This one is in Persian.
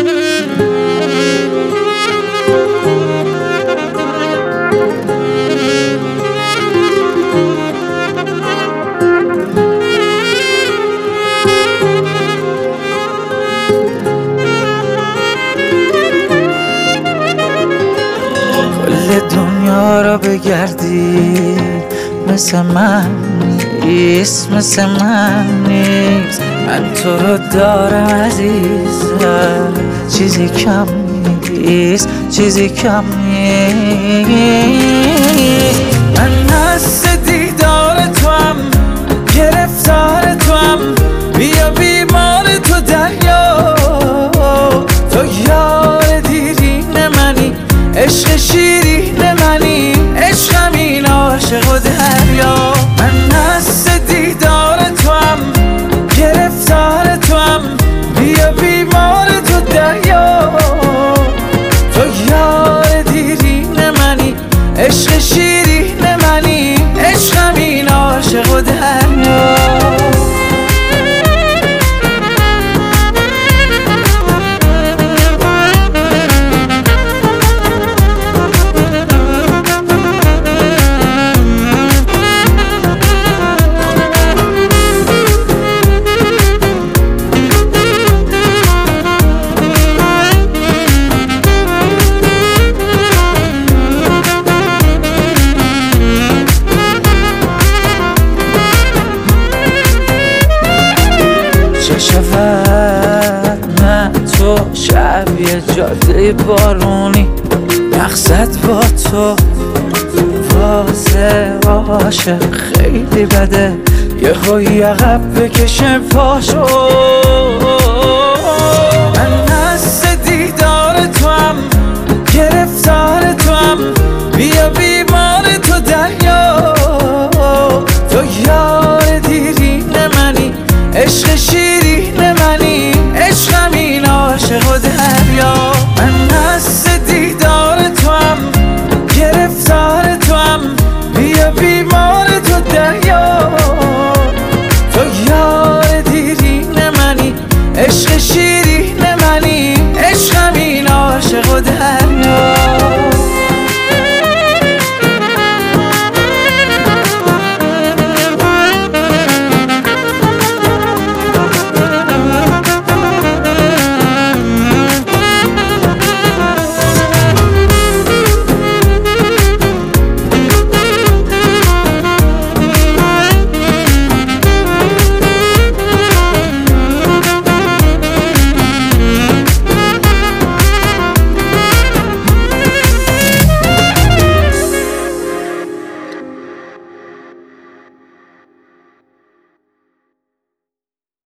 دنیا را بگردی مثل من نیست، مثل من نیست. من تو رو دارم عزیزم، چیزی کم نیست، چیزی کم نیست. من هست دیدار تو هم، گرفتار تو هم، بیا بیمار تو دریا. تو یار دیرین منی، عشق شیرین منی، عشقم این عاشق و دریا. من هست دیدار تو هم، گرفتار تو هم، بیا بیمار تو دریا. تو یار دیرین منی، عشق شیرین منی، عشقم این عاشق و دریا. چه شود من تو شب یه جاده بارونی، مقصد با تو واسه عاشق خیلی بده، یهو عقب بکشه پاشو. من هست دیدار تو هم، گرفتار تو هم، بیا بیمار تو دریا. تو یار دیرین منی، عشق شیرین منی، عشقم این عاشق و دریا. من هست دیدار تو هم، گرفتار تو هم، بیا بیمار تو دریا. تو یار دیرین منی، عشق شیرین